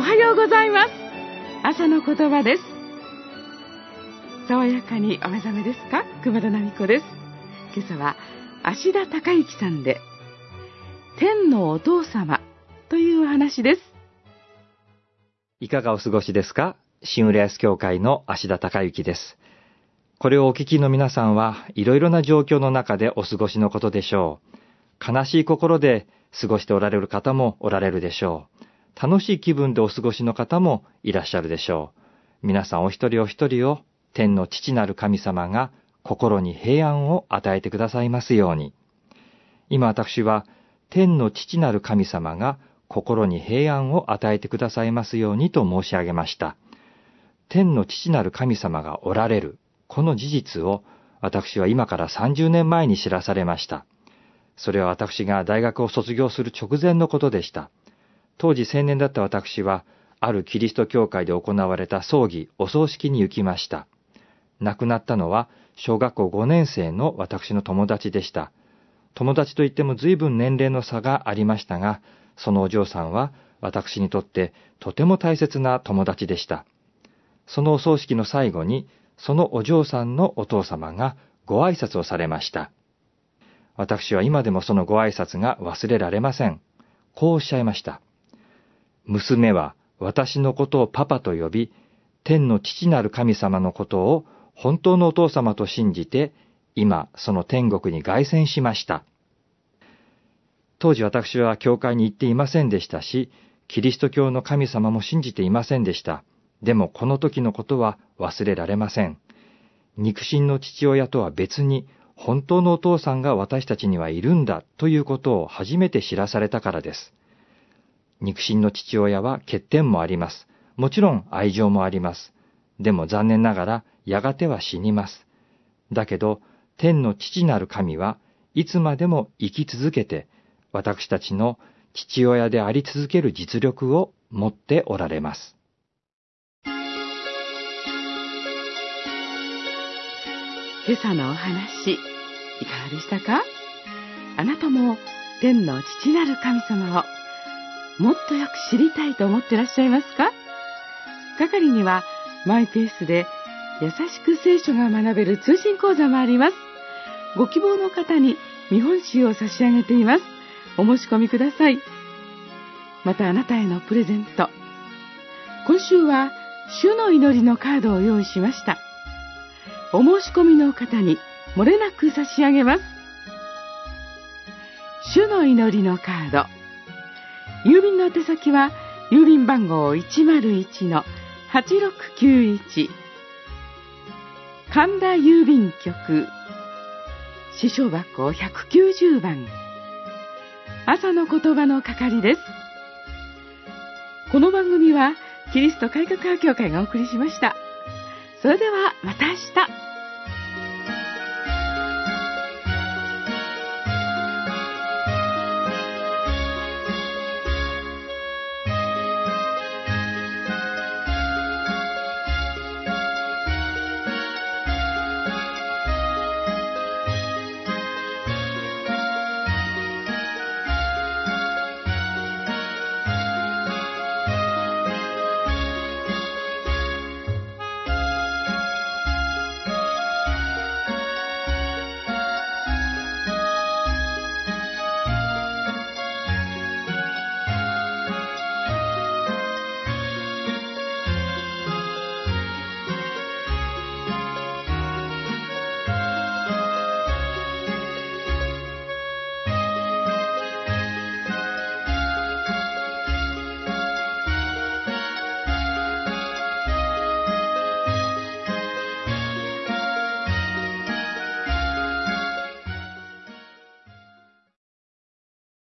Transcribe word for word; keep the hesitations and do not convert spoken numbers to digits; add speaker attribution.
Speaker 1: はようございます。朝の言葉です。爽やかにお目覚めですか？熊田奈美子です。今朝は芦田孝之さんで天のお父様というお話です。
Speaker 2: いかがお過ごしですか？新浦安教会の芦田孝之です。これをお聞きの皆さんはいろいろな状況の中でお過ごしのことでしょう。悲しい心で過ごしておられる方もおられるでしょう。楽しい気分でお過ごしの方もいらっしゃるでしょう。皆さんお一人お一人を天の父なる神様が心に平安を与えてくださいますように。今私は天の父なる神様が心に平安を与えてくださいますようにと申し上げました。天の父なる神様がおられる、この事実を私は今からさんじゅうねんまえに知らされました。それは私が大学を卒業する直前のことでした。当時青年だった私は、あるキリスト教会で行われた葬儀、お葬式に行きました。亡くなったのは、小学校ごねん生の私の友達でした。友達といっても随分年齢の差がありましたが、そのお嬢さんは私にとってとても大切な友達でした。そのお葬式の最後に、そのお嬢さんのお父様がご挨拶をされました。私は今でもそのご挨拶が忘れられません。こうおっしゃいました。娘は私のことをパパと呼び、天の父なる神様のことを本当のお父様と信じて、今その天国に凱旋しました。当時私は教会に行っていませんでしたし、キリスト教の神様も信じていませんでした。でもこの時のことは忘れられません。肉親の父親とは別に、本当のお父さんが私たちにはいるんだということを初めて知らされたからです。肉親の父親は欠点もあります。もちろん愛情もあります。でも残念ながらやがては死にます。だけど天の父なる神はいつまでも生き続けて、私たちの父親であり続ける実力を持っておられます。
Speaker 1: 今朝のお話、いかがでしたか？あなたも天の父なる神様をもっとよく知りたいと思っていらっしゃいますか？係にはマイペースで優しく聖書が学べる通信講座もあります。ご希望の方に見本集を差し上げています。お申し込みください。またあなたへのプレゼント。今週は主の祈りのカードを用意しました。お申し込みの方に漏れなく差し上げます。主の祈りのカード。郵便の宛先は郵便番号 いちまるいちのはちろくきゅういち 神田郵便局支所箱ひゃくきゅうじゅうばん、朝の言葉の係です。この番組はキリスト改革派教会がお送りしました。それではまた明日。